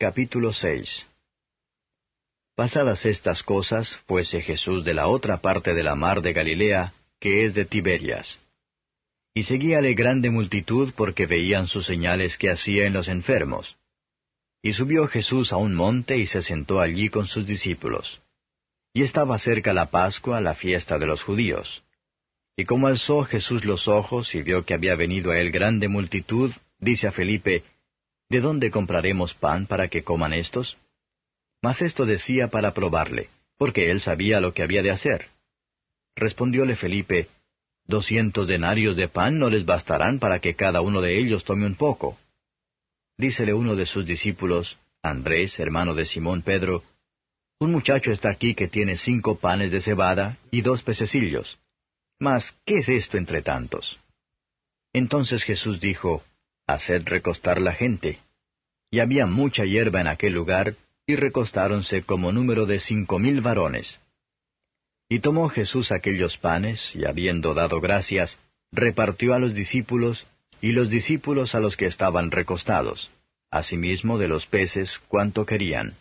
Capítulo 6. Pasadas estas cosas, fuese Jesús de la otra parte de la mar de Galilea, que es de Tiberias. Y seguíale grande multitud porque veían sus señales que hacía en los enfermos. Y subió Jesús a un monte y se sentó allí con sus discípulos. Y estaba cerca la Pascua, la fiesta de los judíos. Y como alzó Jesús los ojos y vio que había venido a él grande multitud, dice a Felipe, ¿de dónde compraremos pan para que coman éstos? Mas esto decía para probarle, porque él sabía lo que había de hacer. Respondióle Felipe, 200 denarios de pan no les bastarán para que cada uno de ellos tome un poco. Dícele uno de sus discípulos, Andrés, hermano de Simón Pedro, un muchacho está aquí que tiene 5 panes de cebada y 2 pececillos. Mas, ¿qué es esto entre tantos? Entonces Jesús dijo, haced recostar la gente. Y había mucha hierba en aquel lugar, y recostáronse como número de 5,000 varones. Y tomó Jesús aquellos panes, y habiendo dado gracias, repartió a los discípulos, y los discípulos a los que estaban recostados, asimismo de los peces cuanto querían.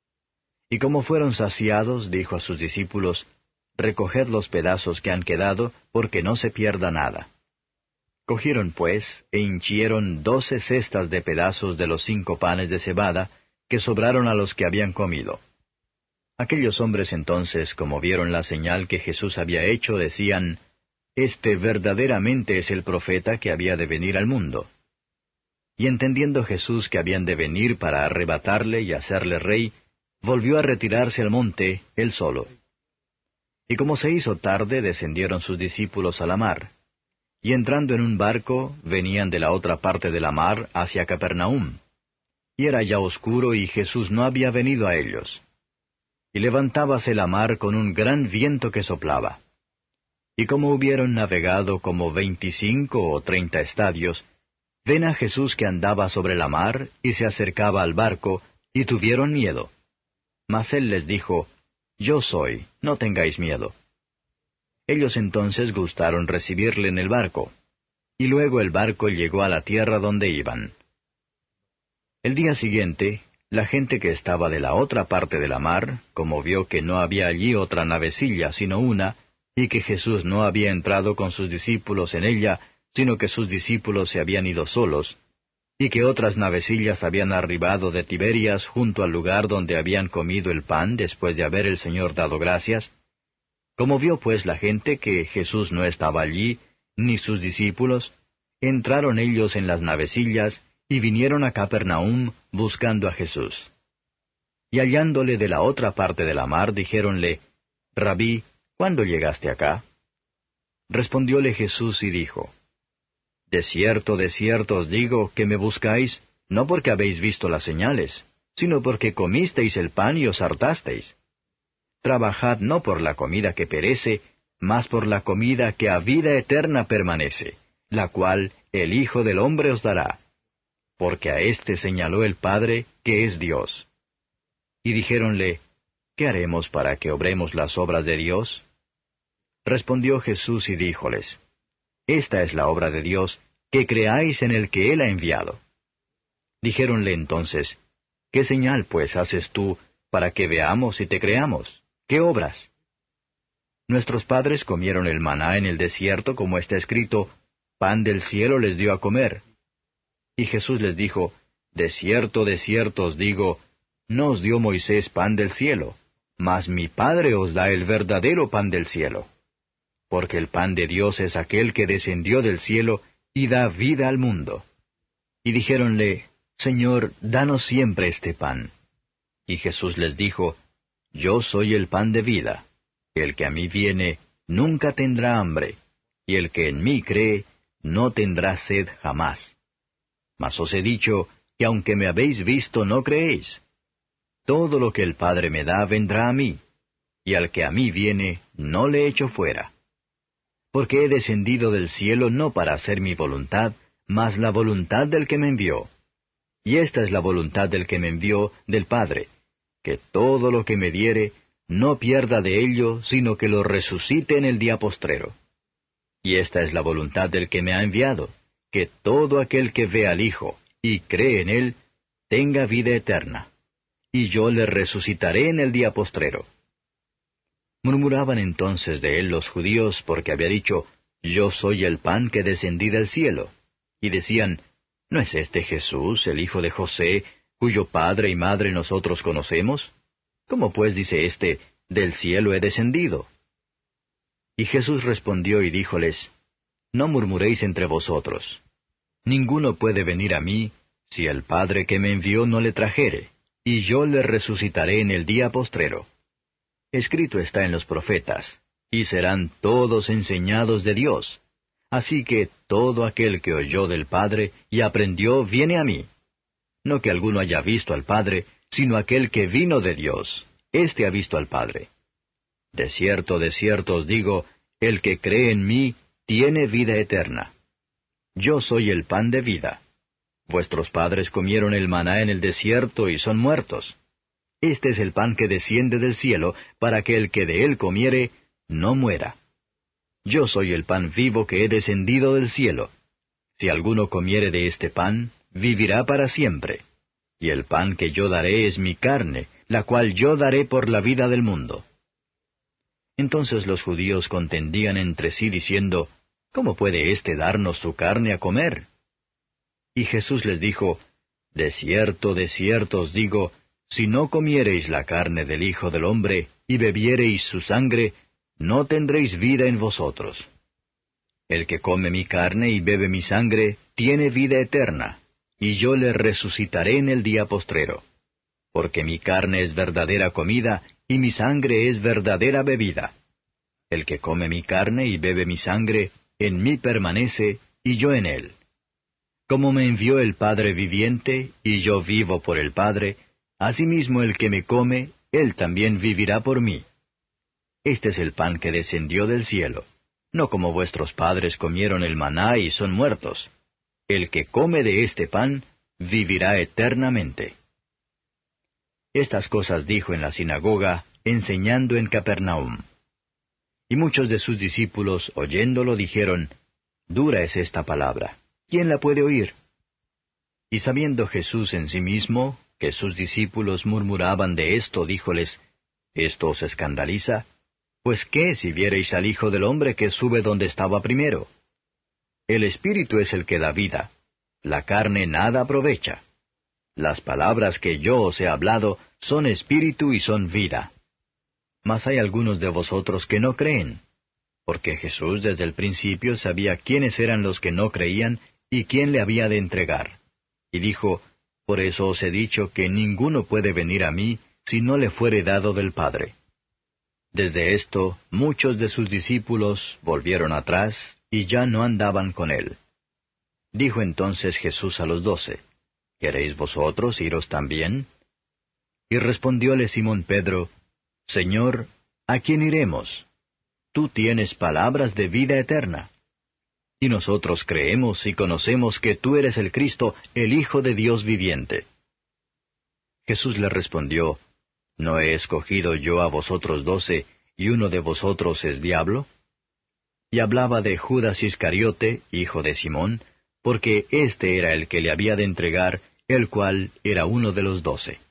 Y como fueron saciados, dijo a sus discípulos, recoged los pedazos que han quedado, porque no se pierda nada. Cogieron pues, e hinchieron 12 cestas de pedazos de los 5 panes de cebada, que sobraron a los que habían comido. Aquellos hombres entonces, como vieron la señal que Jesús había hecho, decían, Este verdaderamente es el profeta que había de venir al mundo. Y entendiendo Jesús que habían de venir para arrebatarle y hacerle rey, volvió a retirarse al monte, él solo. Y como se hizo tarde, descendieron sus discípulos a la mar. Y entrando en un barco, venían de la otra parte de la mar hacia Capernaum. Y era ya oscuro y Jesús no había venido a ellos. Y levantábase la mar con un gran viento que soplaba. Y como hubieron navegado como 25 o 30 estadios, ven a Jesús que andaba sobre la mar y se acercaba al barco, y tuvieron miedo. Mas él les dijo, Yo soy, no tengáis miedo. Ellos entonces gustaron recibirle en el barco, y luego el barco llegó a la tierra donde iban. El día siguiente, la gente que estaba de la otra parte de la mar, como vio que no había allí otra navecilla sino una, y que Jesús no había entrado con sus discípulos en ella, sino que sus discípulos se habían ido solos, y que otras navecillas habían arribado de Tiberias junto al lugar donde habían comido el pan después de haber el Señor dado gracias, como vio pues la gente que Jesús no estaba allí, ni sus discípulos, entraron ellos en las navecillas, y vinieron a Capernaum buscando a Jesús. Y hallándole de la otra parte de la mar, dijéronle, Rabí, ¿cuándo llegaste acá? Respondióle Jesús y dijo, de cierto os digo que me buscáis, no porque habéis visto las señales, sino porque comisteis el pan y os hartasteis. Trabajad no por la comida que perece, mas por la comida que a vida eterna permanece, la cual el Hijo del Hombre os dará. Porque a éste señaló el Padre, que es Dios. Y dijéronle, ¿qué haremos para que obremos las obras de Dios? Respondió Jesús y díjoles, Esta es la obra de Dios, que creáis en el que Él ha enviado. Dijéronle entonces, ¿qué señal pues haces tú, para que veamos y te creamos? ¿Qué obras? Nuestros padres comieron el maná en el desierto, como está escrito, pan del cielo les dio a comer. Y Jesús les dijo, de cierto os digo, no os dio Moisés pan del cielo, mas mi Padre os da el verdadero pan del cielo. Porque el pan de Dios es aquel que descendió del cielo y da vida al mundo. Y dijéronle, Señor, danos siempre este pan. Y Jesús les dijo, Yo soy el pan de vida. El que a mí viene, nunca tendrá hambre, y el que en mí cree, no tendrá sed jamás. Mas os he dicho que aunque me habéis visto no creéis. Todo lo que el Padre me da vendrá a mí, y al que a mí viene no le echo fuera. Porque he descendido del cielo no para hacer mi voluntad, mas la voluntad del que me envió. Y esta es la voluntad del que me envió, del Padre, que todo lo que me diere, no pierda de ello, sino que lo resucite en el día postrero. Y esta es la voluntad del que me ha enviado, que todo aquel que ve al Hijo y cree en Él, tenga vida eterna, y yo le resucitaré en el día postrero. Murmuraban entonces de él los judíos porque había dicho, Yo soy el pan que descendí del cielo. Y decían, ¿no es este Jesús, el hijo de José, cuyo padre y madre nosotros conocemos? ¿Cómo pues dice éste, del cielo he descendido? Y Jesús respondió y díjoles, No murmuréis entre vosotros. Ninguno puede venir a mí, si el Padre que me envió no le trajere, y yo le resucitaré en el día postrero. Escrito está en los profetas, y serán todos enseñados de Dios. Así que todo aquel que oyó del Padre y aprendió viene a mí. No que alguno haya visto al Padre, sino aquel que vino de Dios. Éste ha visto al Padre. De cierto os digo, el que cree en mí tiene vida eterna. Yo soy el pan de vida. Vuestros padres comieron el maná en el desierto y son muertos. Este es el pan que desciende del cielo, para que el que de él comiere, no muera. Yo soy el pan vivo que he descendido del cielo. Si alguno comiere de este pan, vivirá para siempre. Y el pan que yo daré es mi carne, la cual yo daré por la vida del mundo. Entonces los judíos contendían entre sí diciendo, ¿Cómo puede éste darnos su carne a comer? Y Jesús les dijo, De cierto os digo, si no comiereis la carne del Hijo del Hombre, y bebiereis su sangre, no tendréis vida en vosotros. El que come mi carne y bebe mi sangre, tiene vida eterna, y yo le resucitaré en el día postrero. Porque mi carne es verdadera comida, y mi sangre es verdadera bebida. El que come mi carne y bebe mi sangre, en mí permanece, y yo en él. Como me envió el Padre viviente, y yo vivo por el Padre, asimismo el que me come, él también vivirá por mí. Este es el pan que descendió del cielo, no como vuestros padres comieron el maná y son muertos. El que come de este pan, vivirá eternamente. Estas cosas dijo en la sinagoga, enseñando en Capernaum. Y muchos de sus discípulos, oyéndolo, dijeron, Dura es esta palabra, ¿quién la puede oír? Y sabiendo Jesús en sí mismo, que sus discípulos murmuraban de esto, díjoles, ¿Esto os escandaliza? Pues qué si viereis al Hijo del Hombre que sube donde estaba primero. El Espíritu es el que da vida, la carne nada aprovecha. Las palabras que yo os he hablado son espíritu y son vida. Mas hay algunos de vosotros que no creen, porque Jesús desde el principio sabía quiénes eran los que no creían y quién le había de entregar. Y dijo, Por eso os he dicho que ninguno puede venir a mí si no le fuere dado del Padre. Desde esto, muchos de sus discípulos volvieron atrás y ya no andaban con él. Dijo entonces Jesús a los 12, ¿Queréis vosotros iros también? Y respondióle Simón Pedro, Señor, ¿a quién iremos? Tú tienes palabras de vida eterna. Y nosotros creemos y conocemos que tú eres el Cristo, el Hijo de Dios viviente. Jesús le respondió, ¿No he escogido yo a vosotros 12, y uno de vosotros es diablo? Y hablaba de Judas Iscariote, hijo de Simón, porque éste era el que le había de entregar, el cual era uno de los 12.